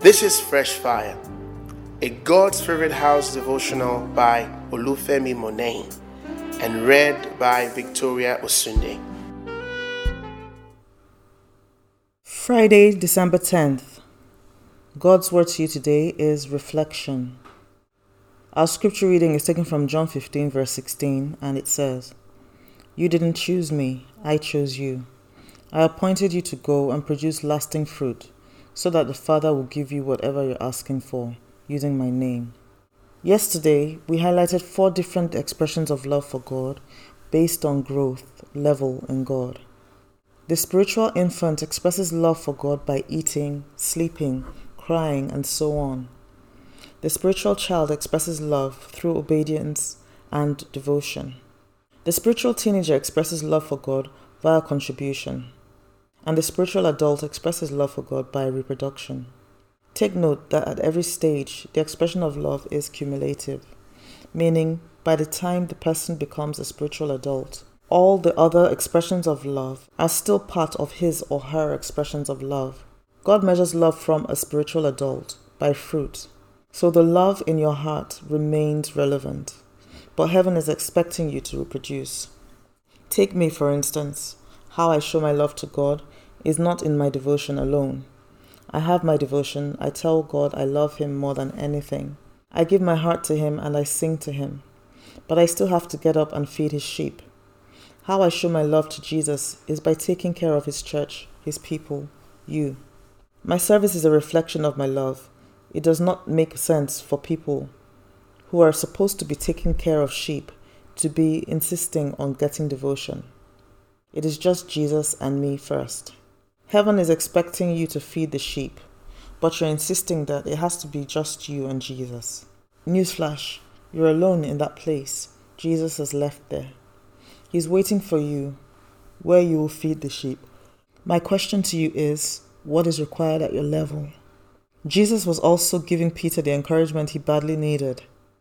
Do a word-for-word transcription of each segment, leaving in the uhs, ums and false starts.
This is Fresh Fire, a God's Favorite House devotional by Olufemi Monain and read by Victoria Osunde. Friday, December tenth. God's word to you today is reflection. Our scripture reading is taken from John fifteen, verse sixteen, and it says, "You didn't choose me, I chose you. I appointed you to go and produce lasting fruit, so that the Father will give you whatever you're asking for, using my name." Yesterday, we highlighted four different expressions of love for God based on growth level in God. The spiritual infant expresses love for God by eating, sleeping, crying, and so on. The spiritual child expresses love through obedience and devotion. The spiritual teenager expresses love for God via contribution. And the spiritual adult expresses love for God by reproduction. Take note that at every stage, the expression of love is cumulative, meaning by the time the person becomes a spiritual adult, all the other expressions of love are still part of his or her expressions of love. God measures love from a spiritual adult by fruit, so the love in your heart remains relevant, but heaven is expecting you to reproduce. Take me, for instance. How I show my love to God is not in my devotion alone. I have my devotion. I tell God I love Him more than anything. I give my heart to Him and I sing to Him. But I still have to get up and feed His sheep. How I show my love to Jesus is by taking care of His church, His people, you. My service is a reflection of my love. It does not make sense for people who are supposed to be taking care of sheep to be insisting on getting devotion. It is just Jesus and me first. Heaven is expecting you to feed the sheep, but you're insisting that it has to be just you and Jesus. Newsflash, you're alone in that place. Jesus has left there. He's waiting for you, where you will feed the sheep. My question to you is, what is required at your level? Jesus was also giving Peter the encouragement he badly needed.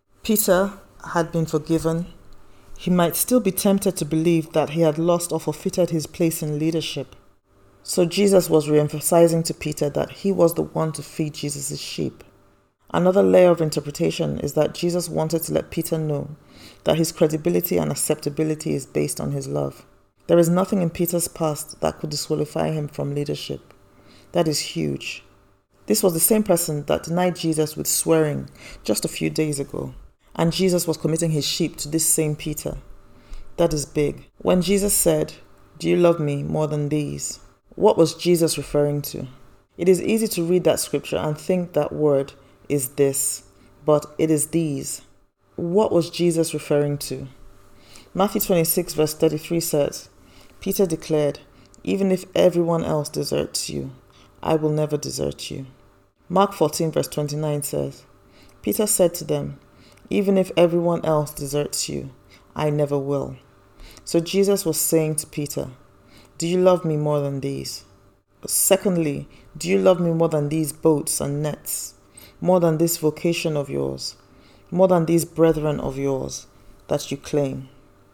Peter had been forgiven. He might still be tempted to believe that he had lost or forfeited his place in leadership. So Jesus was re-emphasizing to Peter that he was the one to feed Jesus' sheep. Another layer of interpretation is that Jesus wanted to let Peter know that his credibility and acceptability is based on his love. There is nothing in Peter's past that could disqualify him from leadership. That is huge. This was the same person that denied Jesus with swearing just a few days ago. And Jesus was committing his sheep to this same Peter. That is big. When Jesus said, "Do you love me more than these?" what was Jesus referring to? It is easy to read that scripture and think that word is this, but it is these. What was Jesus referring to? Matthew twenty-six verse thirty-three says, Peter declared, "Even if everyone else deserts you, I will never desert you." Mark fourteen verse twenty-nine says, Peter said to them, "Even if everyone else deserts you, I never will." So Jesus was saying to Peter, do you love me more than these? Secondly, do you love me more than these boats and nets? More than this vocation of yours? More than these brethren of yours that you claim?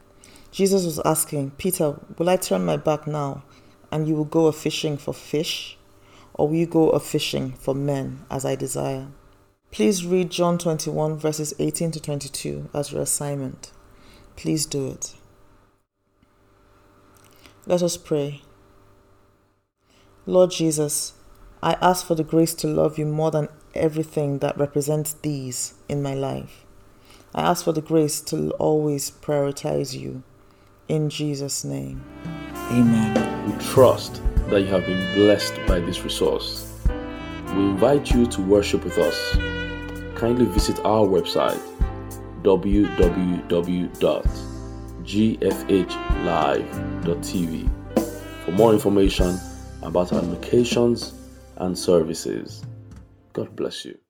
Jesus was asking, Peter, will I turn my back now and you will go a-fishing for fish? Or will you go a-fishing for men as I desire? Please read John twenty-one verses eighteen to twenty-two as your assignment. Please do it. Let us pray. Lord Jesus, I ask for the grace to love you more than everything that represents these in my life. I ask for the grace to always prioritize you. In Jesus' name, amen. We trust that you have been blessed by this resource. We invite you to worship with us. Kindly visit our website w w w dot g f h live dot t v for more information about our locations and services. God bless you.